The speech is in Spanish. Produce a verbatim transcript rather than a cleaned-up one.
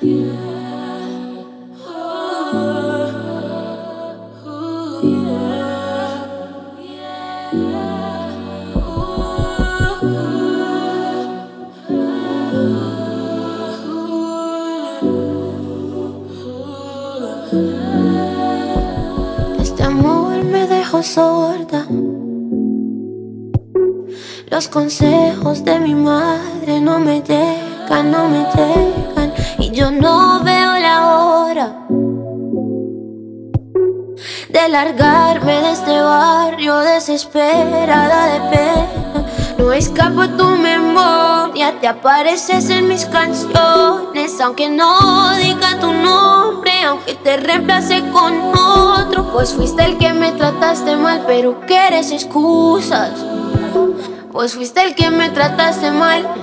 Este amor me dejó sorda. Los consejos de mi madre no me llegan, no me llegan. Y yo no veo la hora de largarme de este barrio desesperada de pena. No escapo tu memoria, te apareces en mis canciones. Aunque no diga tu nombre, aunque te reemplace con otro, pues fuiste el que me trataste mal, pero quieres excusas. Pues fuiste el que me trataste mal,